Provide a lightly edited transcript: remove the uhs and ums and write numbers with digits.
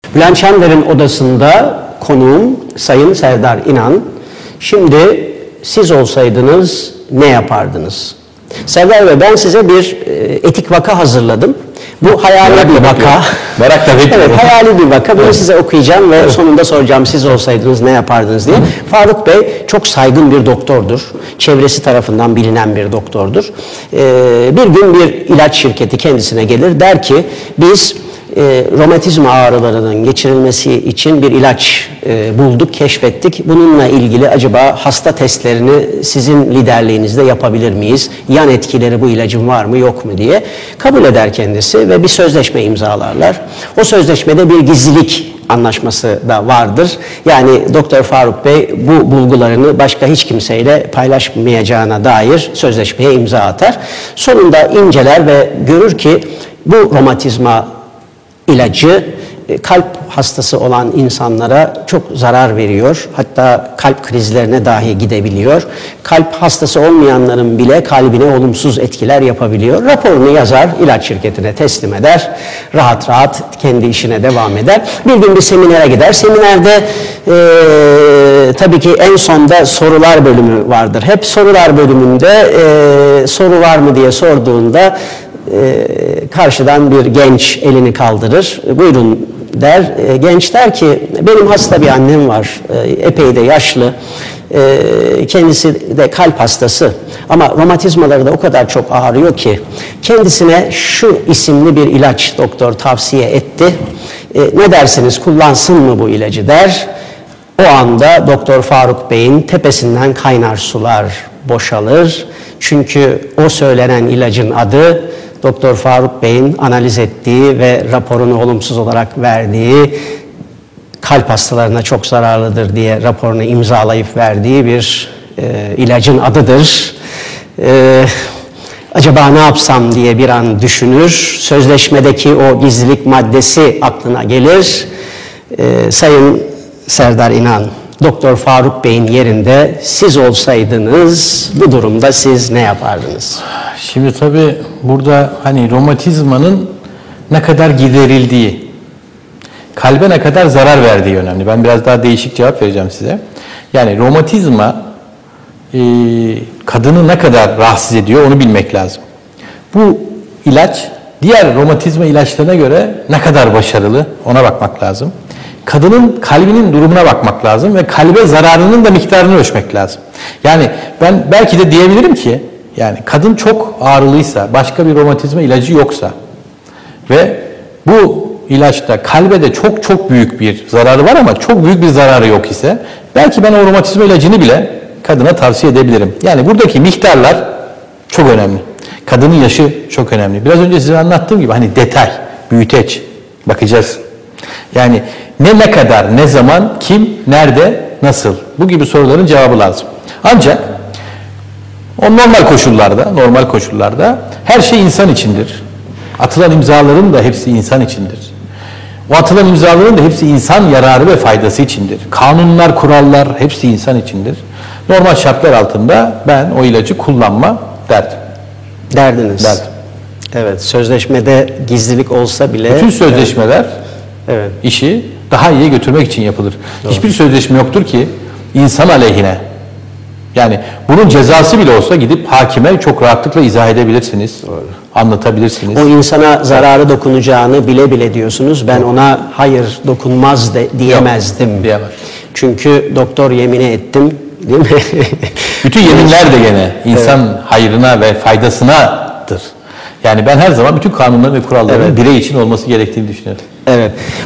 Bülent Şender'in odasında konuğum Sayın Serdar İnan. Şimdi siz olsaydınız ne yapardınız? Serdar Bey, ben size bir etik vaka hazırladım. Bu hayali bir vaka. Merakla bekliyorum. Evet, hayali bir vaka. Bunu size okuyacağım ve sonunda soracağım, siz olsaydınız ne yapardınız diye. Faruk Bey çok saygın bir doktordur. Çevresi tarafından bilinen bir doktordur. Bir gün bir ilaç şirketi kendisine gelir, der ki biz romatizma ağrılarının geçirilmesi için bir ilaç bulduk, keşfettik. Bununla ilgili acaba hasta testlerini sizin liderliğinizde yapabilir miyiz? Yan etkileri bu ilacın var mı yok mu diye. Kabul eder kendisi ve bir sözleşme imzalarlar. O sözleşmede bir gizlilik anlaşması da vardır. Yani Doktor Faruk Bey bu bulgularını başka hiç kimseyle paylaşmayacağına dair sözleşmeye imza atar. Sonunda inceler ve görür ki bu romatizma ilacı kalp hastası olan insanlara çok zarar veriyor. Hatta kalp krizlerine dahi gidebiliyor. Kalp hastası olmayanların bile kalbine olumsuz etkiler yapabiliyor. Raporunu yazar, ilaç şirketine teslim eder. Rahat rahat kendi işine devam eder. Bir gün bir seminere gider. Seminerde tabii ki en sonda sorular bölümü vardır. Hep sorular bölümünde soru var mı diye sorduğunda karşıdan bir genç elini kaldırır. Buyurun der. Genç der ki benim hasta bir annem var. Epey de yaşlı. Kendisi de kalp hastası. Ama romatizmaları da o kadar çok ağrıyor ki kendisine şu isimli bir ilaç doktor tavsiye etti. Ne dersiniz, kullansın mı bu ilacı der. O anda Doktor Faruk Bey'in tepesinden kaynar sular boşalır. Çünkü o söylenen ilacın adı Doktor Faruk Bey'in analiz ettiği ve raporunu olumsuz olarak verdiği, kalp hastalarına çok zararlıdır diye raporunu imzalayıp verdiği bir ilacın adıdır. Acaba ne yapsam diye bir an düşünür. Sözleşmedeki o gizlilik maddesi aklına gelir. Sayın Serdar İnan, Doktor Faruk Bey'in yerinde siz olsaydınız bu durumda siz ne yapardınız? Şimdi tabii burada hani romatizmanın ne kadar giderildiği, kalbe ne kadar zarar verdiği önemli. Ben biraz daha değişik cevap vereceğim size. Yani romatizma kadını ne kadar rahatsız ediyor onu bilmek lazım. Bu ilaç diğer romatizma ilaçlarına göre ne kadar başarılı ona bakmak lazım. Kadının kalbinin durumuna bakmak lazım ve kalbe zararının da miktarını ölçmek lazım. Yani ben belki de diyebilirim ki yani kadın çok ağrılıysa, başka bir romatizma ilacı yoksa ve bu ilaçta kalbe de çok büyük bir zararı var ama çok büyük bir zararı yok ise belki ben o romatizma ilacını bile kadına tavsiye edebilirim. Yani buradaki miktarlar çok önemli. Kadının yaşı çok önemli. Biraz önce size anlattığım gibi hani detay, büyüteç bakacağız. Yani ne kadar, ne zaman, kim, nerede, nasıl? Bu gibi soruların cevabı lazım. Ancak o normal koşullarda her şey insan içindir. Atılan imzaların da hepsi insan içindir. O atılan imzaların da hepsi insan yararı ve faydası içindir. Kanunlar, kurallar hepsi insan içindir. Normal şartlar altında ben o ilacı kullanma derdim. Derdiniz. Derdim. Evet, sözleşmede gizlilik olsa bile... Bütün sözleşmeler evet. işi daha iyiye götürmek için yapılır. Doğru. Hiçbir sözleşme yoktur ki insan aleyhine. Yani bunun cezası bile olsa gidip hakime çok rahatlıkla izah edebilirsiniz. Doğru. Anlatabilirsiniz. O insana zararı dokunacağını bile bile diyorsunuz. Ben ona hayır dokunmaz diyemezdim. Yok, diyemez. Çünkü doktor yemini ettim, değil mi? Bütün yeminler de gene insan hayrına ve faydasınadır. Yani ben her zaman bütün kanunların ve kuralların birey için olması gerektiğini düşünüyorum. Evet.